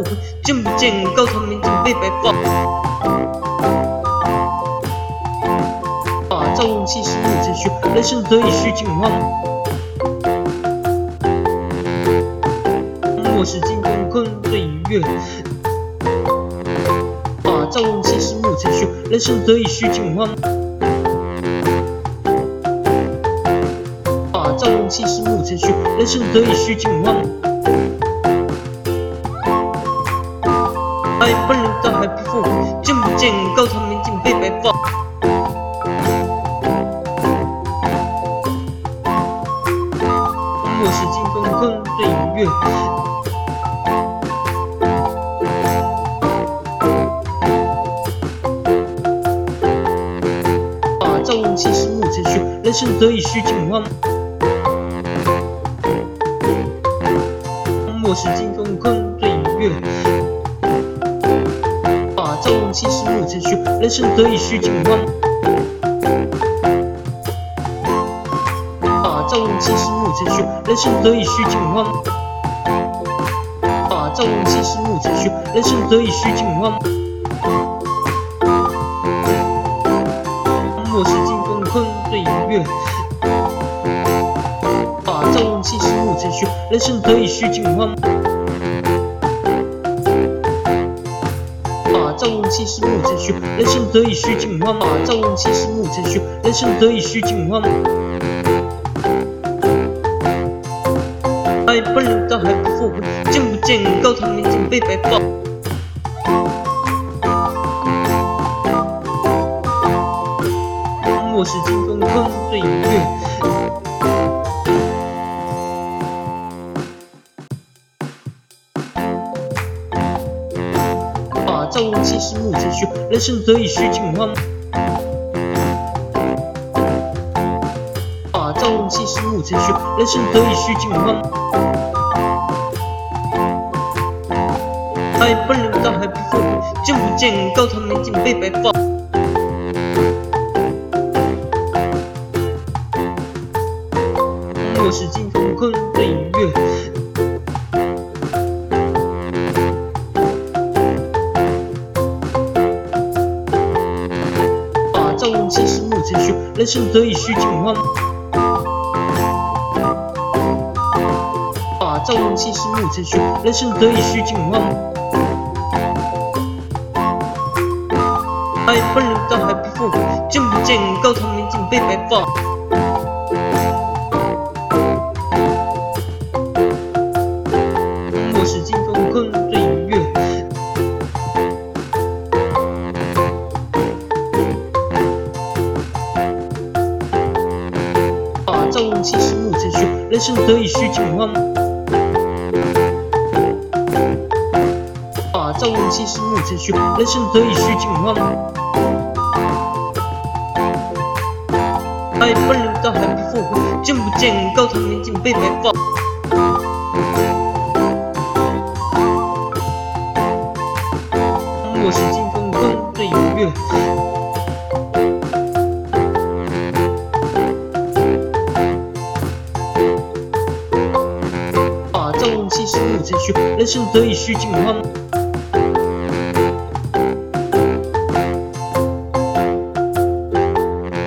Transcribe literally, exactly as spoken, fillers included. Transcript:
复回，见不见高堂民警被白发？把赵用气势目贼虚，人生得以须尽欢。莫使金钟困对影月。把赵用气势目贼虚，人生得以须尽欢。把赵用气势目贼虚，人生得以须尽欢。哎，本人大还不复回，见不见高堂民警被白发？莫使金钟困对影月。把赵用气势目贼虚，人生得以须尽欢。莫使金钟困对影月。把赵用气势目贼虚，人生得以须尽欢。把赵用气势目贼虚，人生得以须尽欢。把赵用气势目贼虚，人生得以须尽欢。莫使金钟困对影月。把赵用气势目贼虚，人生得以须尽欢。把赵用气势目贼虚，人生得以须尽欢。把赵用气势目贼虚，人生得以须尽欢。哎，本人大还不复回，见不见高堂民警被白发？莫使金钟困对影月。把赵用气势目贼虚，人生得以须尽欢。把赵用气势目贼虚，人生得以须尽欢。哎，本人大还不复回，见不见高堂民警被白发？莫使金钟困对影月。把赵用气势目贼虚，人生得以须尽欢。把赵用气势目贼虚，人生得以须尽欢。哎，本人大还不复回，见不见高堂民警被白发？莫使金钟困对影月。把赵用气势目贼虚，人生得以须尽欢。把赵用气势目贼虚，人生得以须尽欢。哎，本人大还不复回，见不见高堂民警被白发？莫使金钟困对影月。把赵用气势目贼虚，人生得以须尽欢。